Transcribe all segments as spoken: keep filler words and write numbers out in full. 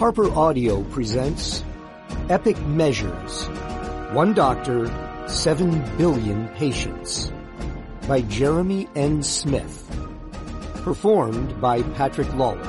Harper Audio presents Epic Measures, One Doctor, Seven Billion Patients by Jeremy N. Smith. Performed by Patrick Lawler.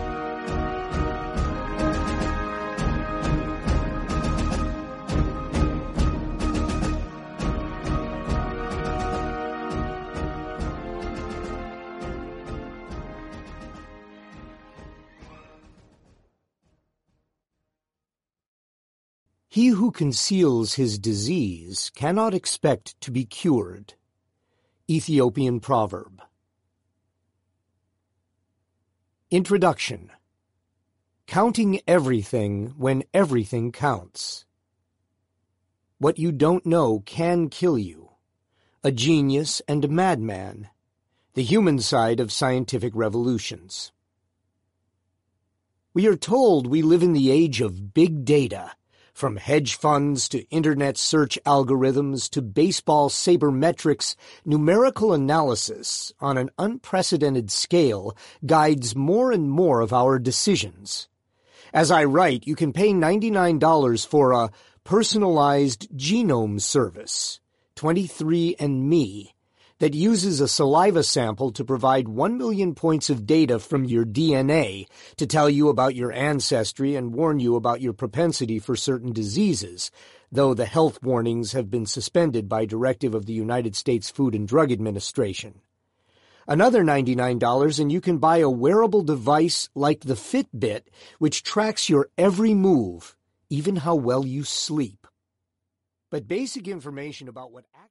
He who conceals his disease cannot expect to be cured. Ethiopian proverb. Introduction. Counting everything when everything counts. What you don't know can kill you. A genius and a madman. The human side of scientific revolutions. We are told we live in the age of big data. From hedge funds to internet search algorithms to baseball sabermetrics, numerical analysis on an unprecedented scale guides more and more of our decisions. As I write, you can pay ninety-nine dollars for a personalized genome service, twenty-three and me, that uses a saliva sample to provide one million points of data from your D N A to tell you about your ancestry and warn you about your propensity for certain diseases, though the health warnings have been suspended by directive of the United States Food and Drug Administration. Another ninety-nine dollars and you can buy a wearable device like the Fitbit, which tracks your every move, even how well you sleep. But basic information about what